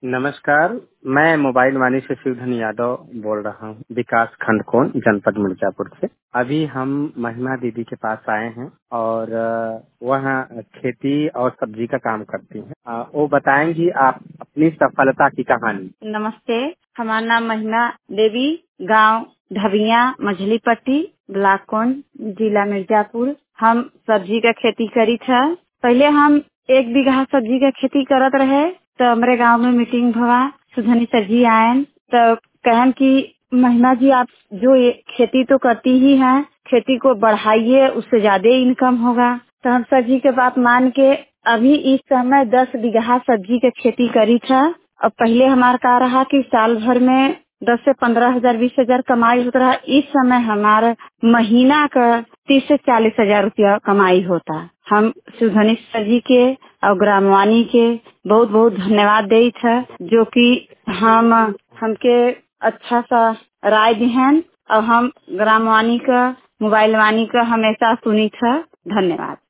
नमस्कार। मैं मोबाइल वाणी से शिवधन यादव बोल रहा हूँ, विकास खंड कोन, जनपद मिर्जापुर से। अभी हम महिमा दीदी के पास आए हैं और वह खेती और सब्जी का काम करती हैं। वो बताएंगी आप अपनी सफलता की कहानी। नमस्ते, हमारा नाम महिमा देवी, गांव ढबिया, मछली पट्टी, ब्लॉक कोंड, जिला मिर्जापुर। हम सब्जी का खेती करी था। पहले हम 1 बीघा सब्जी का खेती करत रहे, तो हमारे गांव में मीटिंग भवा, सुधनी सर जी आए, तो कहन कि महिमा जी आप जो ये खेती तो करती ही हैं, खेती को बढ़ाइए, उससे ज्यादा इनकम होगा। तो हम सर जी के बात मान के अभी इस समय 10 बीघा सब्जी की खेती करी था। अब पहले हमारा का रहा कि साल भर में 10 से 15 हजार 20 हजार कमाई होता रहा। इस समय हमारा महीना का 30 से 40 हजार रुपया कमाई होता। हम सुधनी सर जी के और ग्रामवाणी के बहुत बहुत धन्यवाद देत है, जो कि हमके अच्छा सा राय दिहन और हम ग्रामवाणी का, मोबाइल वाणी का हमेशा सुनी था। धन्यवाद।